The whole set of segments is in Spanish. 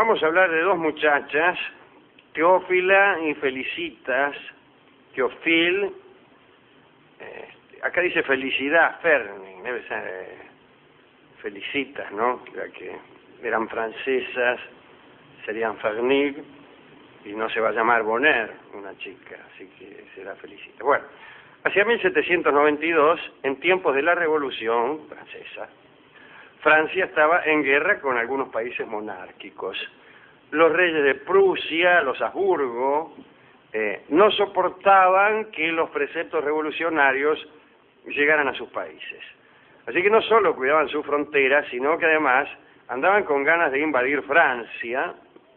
vamos a hablar de dos muchachas, Teófila y Felicitas. Teofil, acá dice Felicidad, Ferning, debe ser Felicitas, ¿no? Ya que eran francesas, serían Fernig, y no se va a llamar Bonheur, una chica, así que será Felicitas. Bueno, hacia 1792, en tiempos de la Revolución Francesa, Francia estaba en guerra con algunos países monárquicos. Los reyes de Prusia, los Habsburgo, no soportaban que los preceptos revolucionarios llegaran a sus países. Así que no solo cuidaban sus fronteras, sino que además andaban con ganas de invadir Francia,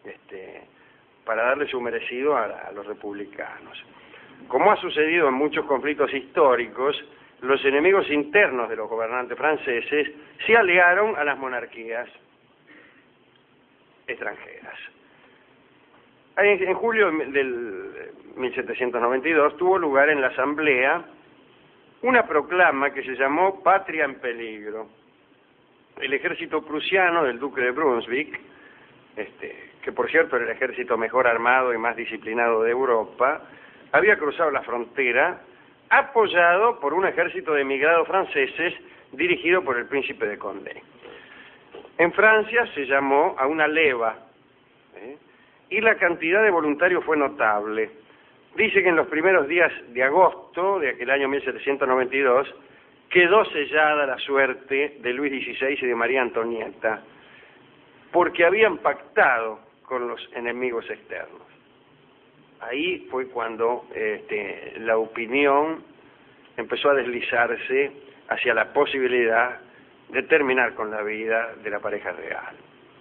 para darle su merecido a los republicanos. Como ha sucedido en muchos conflictos históricos, los enemigos internos de los gobernantes franceses se aliaron a las monarquías extranjeras. En julio del 1792 tuvo lugar en la Asamblea una proclama que se llamó Patria en Peligro. El ejército prusiano del duque de Brunswick, que por cierto era el ejército mejor armado y más disciplinado de Europa, había cruzado la frontera apoyado por un ejército de emigrados franceses dirigido por el príncipe de Condé. En Francia se llamó a una leva, y la cantidad de voluntarios fue notable. Dice que en los primeros días de agosto de aquel año 1792 quedó sellada la suerte de Luis XVI y de María Antonieta, porque habían pactado con los enemigos externos. Ahí fue cuando la opinión empezó a deslizarse hacia la posibilidad de terminar con la vida de la pareja real.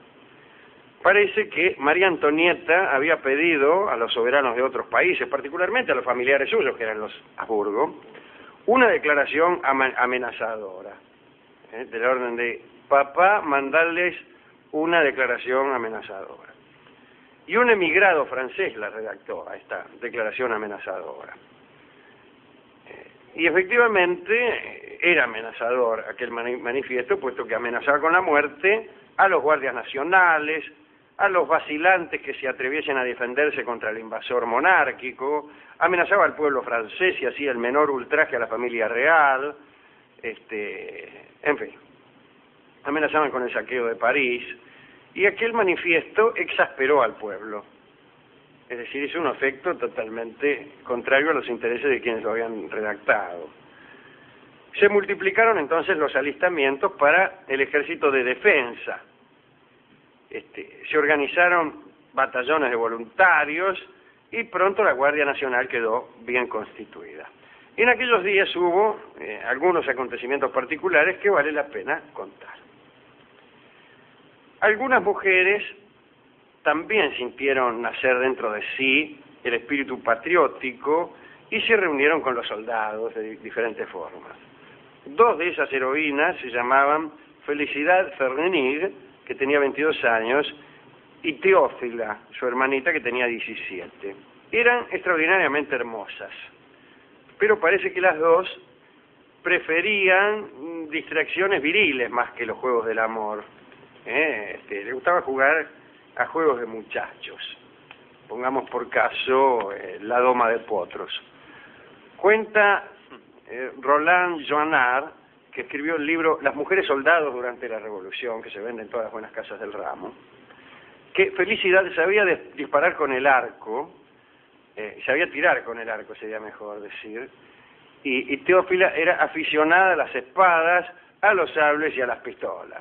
Parece que María Antonieta había pedido a los soberanos de otros países, particularmente a los familiares suyos, que eran los Habsburgo, una declaración amenazadora, del orden de: papá, mandarles una declaración amenazadora. Y un emigrado francés la redactó a esta declaración amenazadora. Y efectivamente era amenazador aquel manifiesto, puesto que amenazaba con la muerte a los guardias nacionales, a los vacilantes que se atreviesen a defenderse contra el invasor monárquico, amenazaba al pueblo francés y hacía el menor ultraje a la familia real, en fin, amenazaban con el saqueo de París, y aquel manifiesto exasperó al pueblo. Es decir, hizo un efecto totalmente contrario a los intereses de quienes lo habían redactado. Se multiplicaron entonces los alistamientos para el ejército de defensa. Se organizaron batallones de voluntarios y pronto la Guardia Nacional quedó bien constituida. En aquellos días hubo algunos acontecimientos particulares que vale la pena contar. Algunas mujeres también sintieron nacer dentro de sí el espíritu patriótico y se reunieron con los soldados de diferentes formas. Dos de esas heroínas se llamaban Felicidad Fernig, que tenía 22 años, y Teófila, su hermanita, que tenía 17. Eran extraordinariamente hermosas, pero parece que las dos preferían distracciones viriles más que los juegos del amor. Le gustaba jugar a juegos de muchachos. Pongamos por caso la doma de potros. Cuenta Roland Joannard, que escribió el libro Las mujeres soldados durante la Revolución, que se vende en todas las buenas casas del ramo, que Felicidad sabía disparar con el arco, sabía tirar con el arco, sería mejor decir, y Teófila era aficionada a las espadas, a los sables y a las pistolas.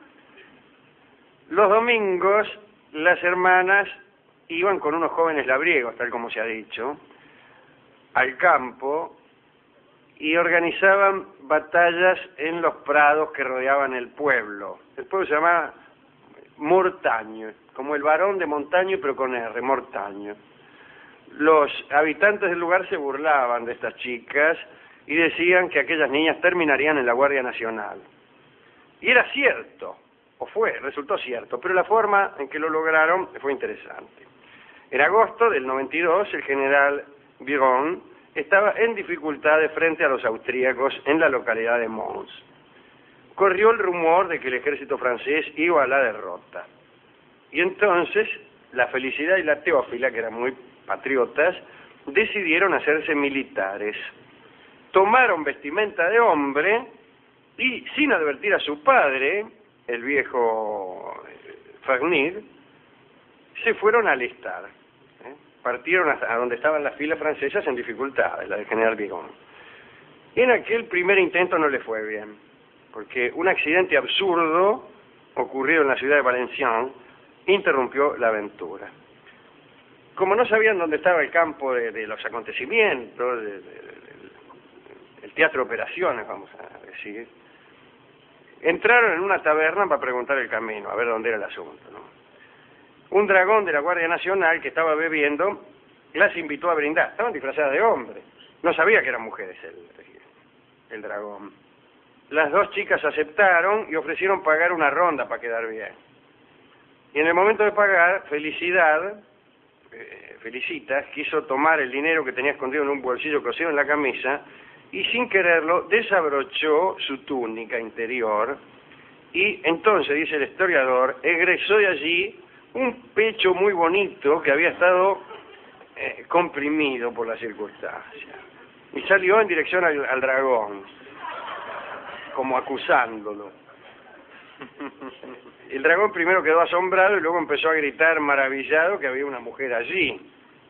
Los domingos, las hermanas iban con unos jóvenes labriegos, tal como se ha dicho, al campo y organizaban batallas en los prados que rodeaban el pueblo. El pueblo se llamaba Mortagne, como el varón de Montaño, pero con R, Mortagne. Los habitantes del lugar se burlaban de estas chicas y decían que aquellas niñas terminarían en la Guardia Nacional. Y era cierto, resultó cierto, pero la forma en que lo lograron fue interesante. En agosto del 92, el general Biron estaba en dificultades frente a los austríacos en la localidad de Mons. Corrió el rumor de que el ejército francés iba a la derrota. Y entonces la Felicidad y la Teófila, que eran muy patriotas, decidieron hacerse militares. Tomaron vestimenta de hombre y, sin advertir a su padre, el viejo Fagnier, se fueron a alistar. Partieron hasta donde estaban las filas francesas en dificultades, la del general Bigon. Y en aquel primer intento no le fue bien, porque un accidente absurdo ocurrido en la ciudad de Valenciennes interrumpió la aventura. Como no sabían dónde estaba el campo de los acontecimientos, el teatro de operaciones, vamos a decir, entraron en una taberna para preguntar el camino, a ver dónde era el asunto, ¿no? Un dragón de la Guardia Nacional que estaba bebiendo las invitó a brindar. Estaban disfrazadas de hombre. No sabía que eran mujeres el dragón. Las dos chicas aceptaron y ofrecieron pagar una ronda para quedar bien. Y en el momento de pagar, Felicitas quiso tomar el dinero que tenía escondido en un bolsillo cosido en la camisa y sin quererlo desabrochó su túnica interior y entonces, dice el historiador, egresó de allí un pecho muy bonito que había estado comprimido por la circunstancia. Y salió en dirección al dragón, como acusándolo. El dragón primero quedó asombrado y luego empezó a gritar maravillado que había una mujer allí.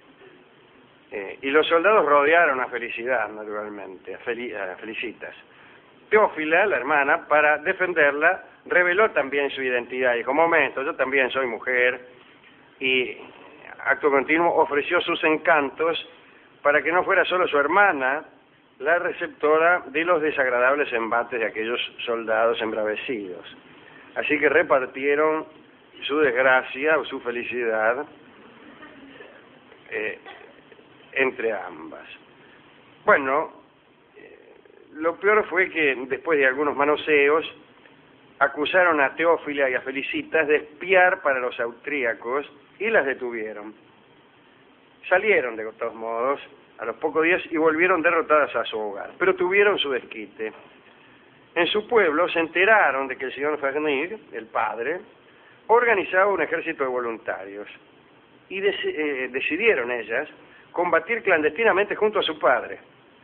Y los soldados rodearon a Felicidad, naturalmente, a Felicitas. Teófila, la hermana, para defenderla, reveló también su identidad. Dijo, momento, yo también soy mujer. Y acto continuo ofreció sus encantos para que no fuera solo su hermana la receptora de los desagradables embates de aquellos soldados embravecidos. Así que repartieron su desgracia o su felicidad entre ambas. Bueno, lo peor fue que después de algunos manoseos acusaron a Teófila y a Felicitas de espiar para los austríacos y las detuvieron. Salieron de todos modos a los pocos días y volvieron derrotadas a su hogar, pero tuvieron su desquite. En su pueblo se enteraron de que el señor Fagnier, el padre, organizaba un ejército de voluntarios y decidieron ellas combatir clandestinamente junto a su padre.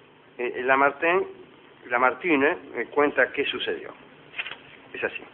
Lamartine cuenta qué sucedió. Es así.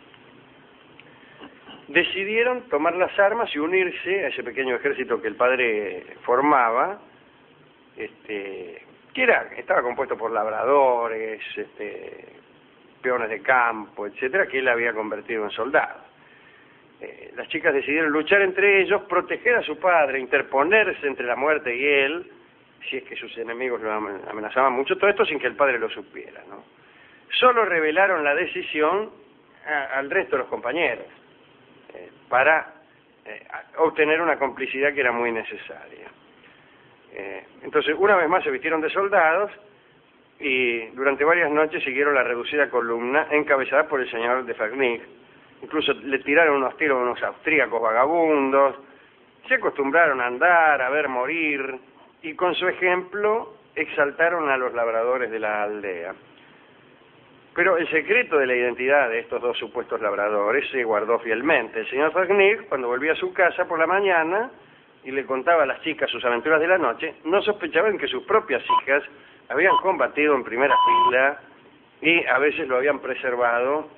Decidieron tomar las armas y unirse a ese pequeño ejército que el padre formaba, que estaba compuesto por labradores, peones de campo, etcétera, que él había convertido en soldados. Las chicas decidieron luchar entre ellos, proteger a su padre, interponerse entre la muerte y él, si es que sus enemigos lo amenazaban mucho, todo esto sin que el padre lo supiera, ¿no? Solo revelaron la decisión al resto de los compañeros, para obtener una complicidad que era muy necesaria. Entonces, una vez más se vistieron de soldados y durante varias noches siguieron la reducida columna encabezada por el señor de Fagnier. Incluso le tiraron unos tiros a unos austríacos vagabundos, se acostumbraron a andar, a ver morir, y con su ejemplo exaltaron a los labradores de la aldea. Pero el secreto de la identidad de estos dos supuestos labradores se guardó fielmente. El señor Fagnier, cuando volvía a su casa por la mañana y le contaba a las chicas sus aventuras de la noche, no sospechaban que sus propias hijas habían combatido en primera fila y a veces lo habían preservado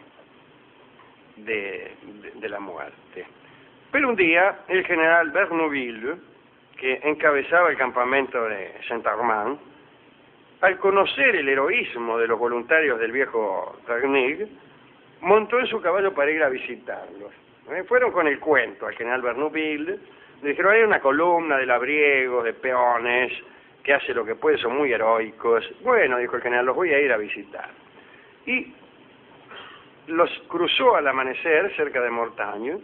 de la muerte. Pero un día, el general Bernouville, que encabezaba el campamento de Saint-Armand, al conocer el heroísmo de los voluntarios del viejo Fagnier, montó en su caballo para ir a visitarlos. Fueron con el cuento al general Bernouville, le dijeron, hay una columna de labriegos, de peones, que hace lo que puede, son muy heroicos. Bueno, dijo el general, los voy a ir a visitar. Y los cruzó al amanecer cerca de Mortagne,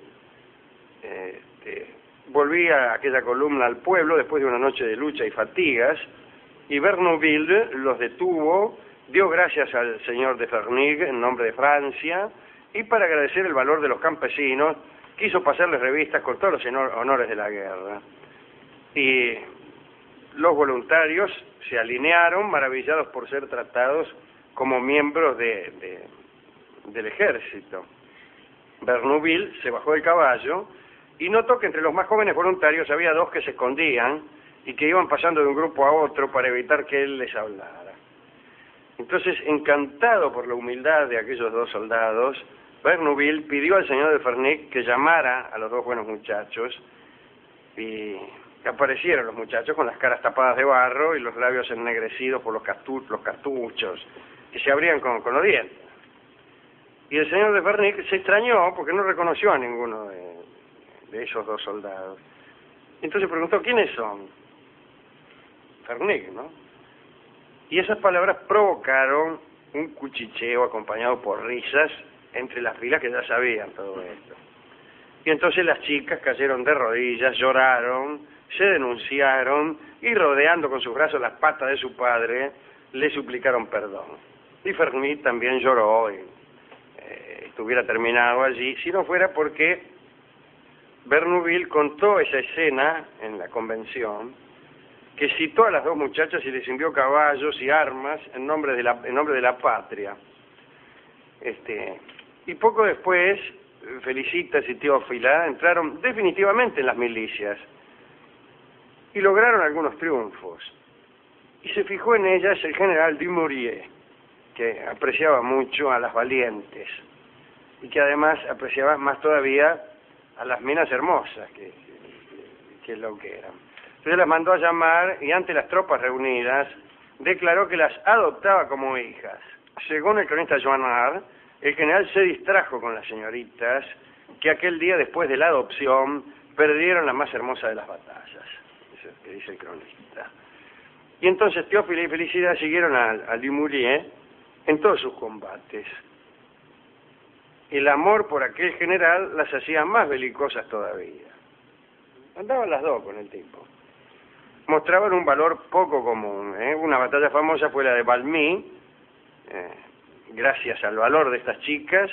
volvía aquella columna al pueblo después de una noche de lucha y fatigas, y Bernouville los detuvo, dio gracias al señor de Fagnier en nombre de Francia, y para agradecer el valor de los campesinos, quiso pasarles revistas con todos los honores de la guerra. Y los voluntarios se alinearon, maravillados por ser tratados como miembros del ejército. Bernouville se bajó del caballo y notó que entre los más jóvenes voluntarios había dos que se escondían y que iban pasando de un grupo a otro para evitar que él les hablara. Entonces, encantado por la humildad de aquellos dos soldados, Bernouville pidió al señor de Fernic que llamara a los dos buenos muchachos, y aparecieron los muchachos con las caras tapadas de barro y los labios ennegrecidos por los cartuchos que se abrían con los dientes. Y el señor de Fernic se extrañó porque no reconoció a ninguno de esos dos soldados. Entonces preguntó, ¿quiénes son? Fernic, ¿no? Y esas palabras provocaron un cuchicheo acompañado por risas entre las filas que ya sabían todo esto. Y entonces las chicas cayeron de rodillas, lloraron, se denunciaron y rodeando con sus brazos las patas de su padre, le suplicaron perdón. Y Fernic también lloró y estuviera terminado allí, si no fuera porque Bernouville contó esa escena en la convención, que citó a las dos muchachas y les envió caballos y armas en nombre de la patria. Y poco después, Felicitas y Teófila entraron definitivamente en las milicias y lograron algunos triunfos. Y se fijó en ellas el general Dumouriez, que apreciaba mucho a las valientes y que además apreciaba más todavía a las minas hermosas, que es lo que eran. Entonces las mandó a llamar y ante las tropas reunidas declaró que las adoptaba como hijas. Según el cronista Joannard, el general se distrajo con las señoritas que aquel día después de la adopción perdieron la más hermosa de las batallas. Eso es lo que dice el cronista. Y entonces Teófila y Felicidad siguieron a Dumouriez en todos sus combates. El amor por aquel general las hacía más belicosas todavía. Andaban las dos con el tipo. Mostraban un valor poco común. Una batalla famosa fue la de Valmy. Gracias al valor de estas chicas,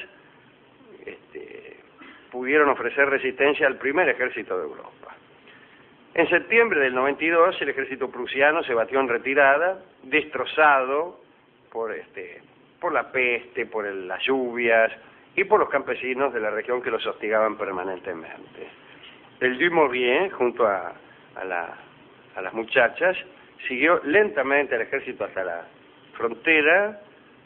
pudieron ofrecer resistencia al primer ejército de Europa. En septiembre del 92, el ejército prusiano se batió en retirada, destrozado por la peste, por las lluvias y por los campesinos de la región que los hostigaban permanentemente. El Dumouriez, junto a las muchachas, siguió lentamente al ejército hasta la frontera,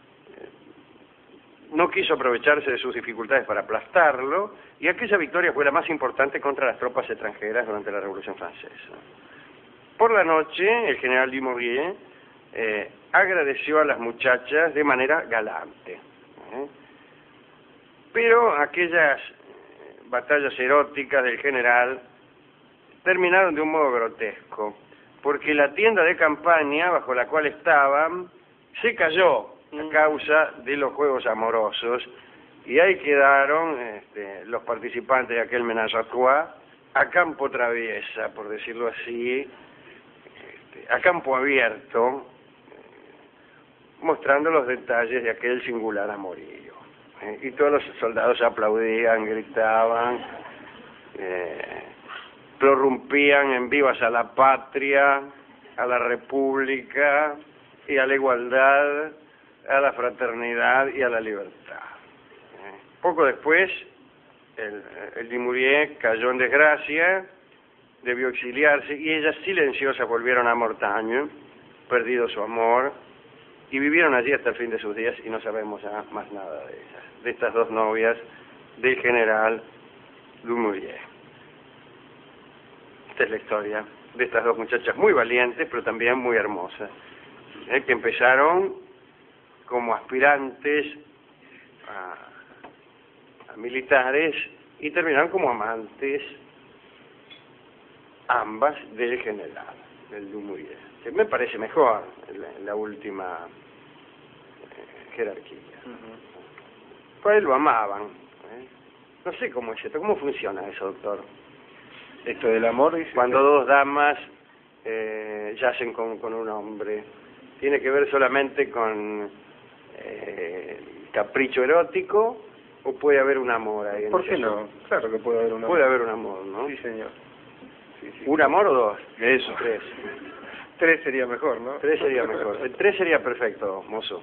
no quiso aprovecharse de sus dificultades para aplastarlo, y aquella victoria fue la más importante contra las tropas extranjeras durante la Revolución Francesa. Por la noche, el general Dumouriez agradeció a las muchachas de manera galante. Pero aquellas batallas eróticas del general terminaron de un modo grotesco, porque la tienda de campaña bajo la cual estaban se cayó a causa de los juegos amorosos, y ahí quedaron los participantes de aquel ménage à trois a campo traviesa, por decirlo así, a campo abierto, mostrando los detalles de aquel singular amorío. Y todos los soldados aplaudían, gritaban, prorrumpían en vivas a la patria, a la república y a la igualdad, a la fraternidad y a la libertad. Poco después, el Dumouriez cayó en desgracia, debió exiliarse, y ellas silenciosas volvieron a Mortagne, perdido su amor, y vivieron allí hasta el fin de sus días, y no sabemos ya más nada de ellas, de estas dos novias del general Dumouriez. Esta es la historia de estas dos muchachas muy valientes, pero también muy hermosas, que empezaron como aspirantes a militares y terminaron como amantes, ambas, del general, del Dumouriez, que me parece mejor la última jerarquía. Pues él lo amaban. No sé cómo es esto, cómo funciona eso, doctor. Esto del amor, dice. Cuando dos damas yacen con un hombre, ¿tiene que ver solamente con capricho erótico o puede haber un amor ahí? ¿Por qué no? Claro que puede haber un amor. Puede haber un amor, ¿no? Sí, señor. Sí, sí. ¿Un amor o dos? Eso. Tres. 3 sería mejor, ¿no? 3 sería mejor. El 3 sería perfecto, mozo.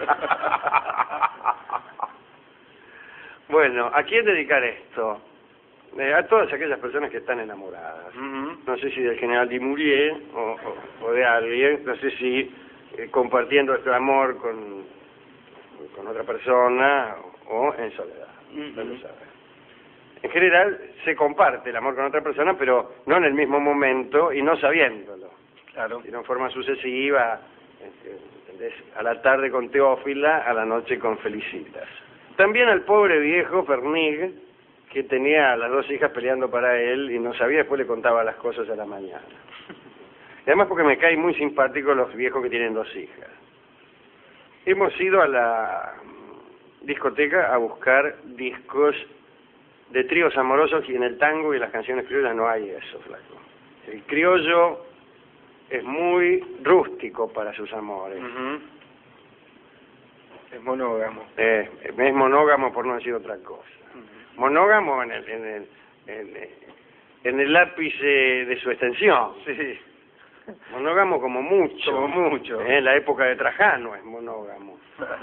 Bueno, ¿a quién dedicar esto? a todas aquellas personas que están enamoradas. No sé si del general Dumouriez o de alguien, no sé si compartiendo este amor con otra persona o en soledad. No lo sabe. En general se comparte el amor con otra persona, pero no en el mismo momento y no sabiéndolo. Claro. Sino en forma sucesiva, ¿entendés? A la tarde con Teófila, a la noche con Felicitas. También al pobre viejo Fernig, que tenía a las dos hijas peleando para él y no sabía, después le contaba las cosas a la mañana. Y además porque me caen muy simpáticos los viejos que tienen dos hijas. Hemos ido a la discoteca a buscar discos de tríos amorosos y en el tango y las canciones criollas no hay eso, flaco. El criollo es muy rústico para sus amores. Es monógamo. Es monógamo por no decir otra cosa. Monógamo en el ápice de su extensión. Sí. Monógamo como mucho. Como mucho. En la época de Trajano es monógamo.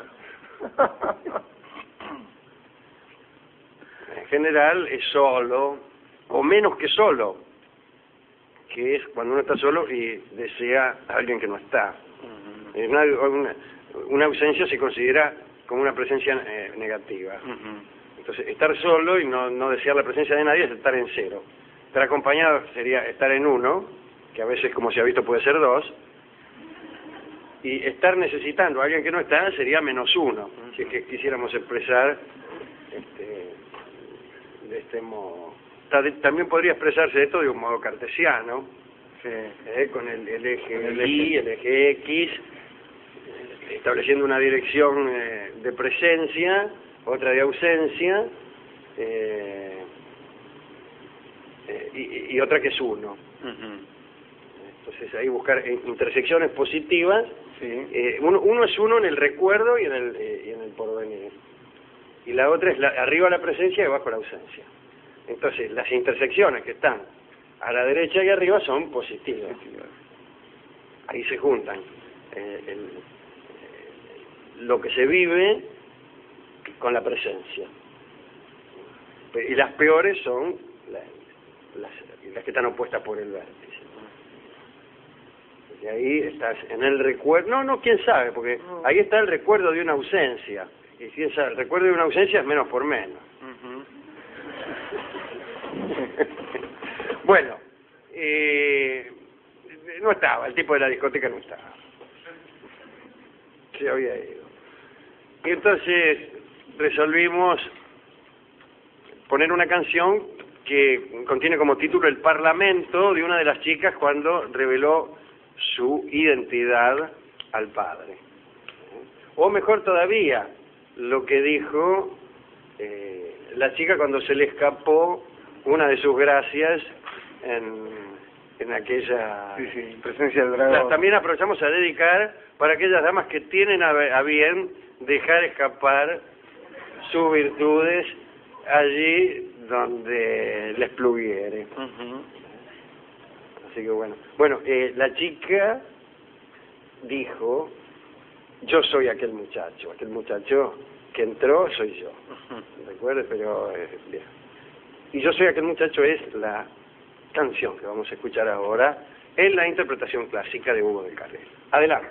En general es solo, o menos que solo, que es cuando uno está solo y desea a alguien que no está. Una ausencia se considera como una presencia negativa. Entonces, estar solo y no desear la presencia de nadie es estar en cero. Estar acompañado sería estar en uno, que a veces, como se ha visto, puede ser dos, y estar necesitando a alguien que no está sería -1, si es que quisiéramos expresar de este modo. También podría expresarse esto de un modo cartesiano, con el eje Y, el eje X, estableciendo una dirección de presencia, otra de ausencia, y otra que es 1. Entonces ahí buscar intersecciones positivas. Uno es 1 en el recuerdo y en el porvenir, y la otra es arriba la presencia y abajo la ausencia. Entonces las intersecciones que están a la derecha y arriba son positivas. Ahí se juntan lo que se vive con la presencia. Y las peores son las que están opuestas por el vértice. Y ahí estás en el recuerdo. No, quién sabe, porque ahí está el recuerdo de una ausencia. Y si el recuerdo de una ausencia es menos por menos. Bueno, no estaba, el tipo de la discoteca no estaba. Se había ido. Y entonces resolvimos poner una canción que contiene como título el parlamento de una de las chicas cuando reveló su identidad al padre. O mejor todavía, lo que dijo la chica cuando se le escapó una de sus gracias en aquella... presencia del dragón. También aprovechamos a dedicar para aquellas damas que tienen a bien dejar escapar sus virtudes allí donde les pluviere. Así que bueno, la chica dijo: yo soy aquel muchacho que entró soy yo. ¿Recuerdes? Pero bien. Y yo soy aquel muchacho es la canción que vamos a escuchar ahora en la interpretación clásica de Hugo del Carril. Adelante.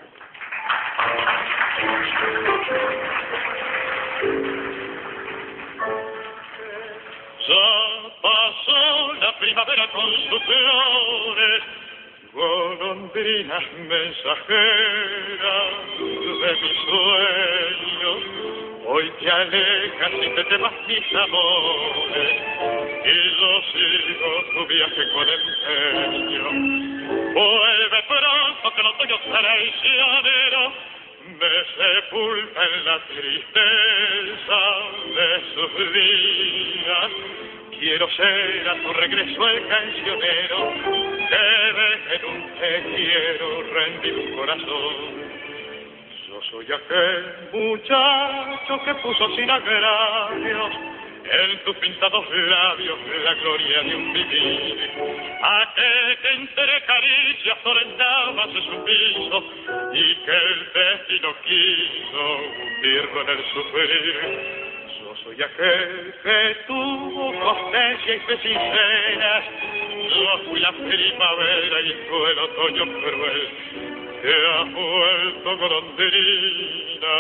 Ya pasó la primavera con sus flores, golondrinas mensajeras de mis sueños. Hoy te alejas y te temas mis amores, y yo sigo tu viaje con empeño. Vuelve pronto que el otoño traicionero me sepulta en la tristeza de sus días. Quiero ser a tu regreso el cancionero que deje en un te quiero rendir un corazón. Yo soy aquel muchacho que puso sin agravios en tus pintados labios la gloria de un vivir. Aquel que entre caricias ordenaba su piso y que el destino quiso hundirlo en el sufrir. Yo soy aquel que tuvo constancia y fe sinceras. Yo fui la primavera y tú el otoño cruel que ha vuelto golondrina.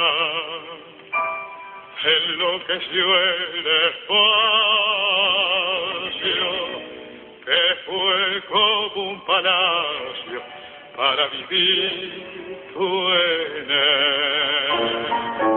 Enloqueció el espacio que fue como un palacio para vivir tú en él.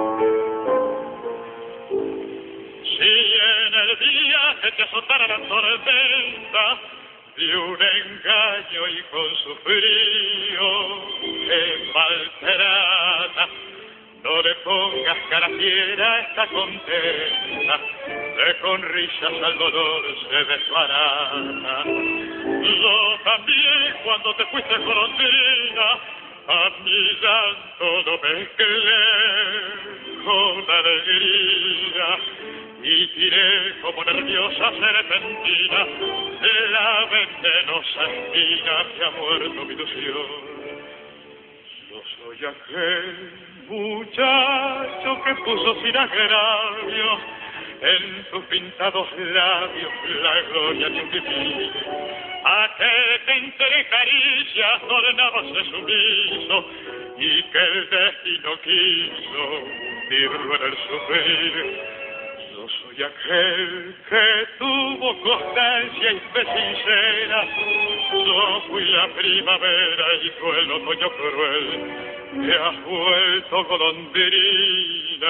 Si en el día que te azotara la tormenta de un engaño y con su frío te maltrata, no le pongas cara fiera, está contenta, de con risas al dolor se desbarata. Yo también cuando te fuiste golondrina, a mi llanto lo mezclé con alegría y tiré como nerviosa serpentina la venenosa espina que ha muerto mi ilusión. Yo soy aquel muchacho que puso sin agravio en tus pintados labios la gloria de un vivir. Aquel que entre caricias tornábase sumiso y que el destino quiso hundirlo en el sufrir. Yo soy aquel que tuvo constancia y fe sincera. Yo fui la primavera y tú el otoño cruel que has vuelto golondrina.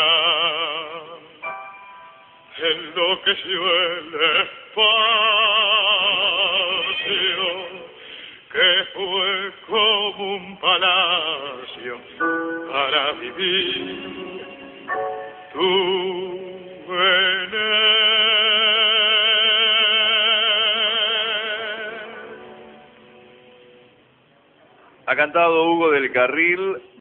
Enloqueció el espacio que fue como un palacio para vivir tú en él. Ha cantado Hugo del Carril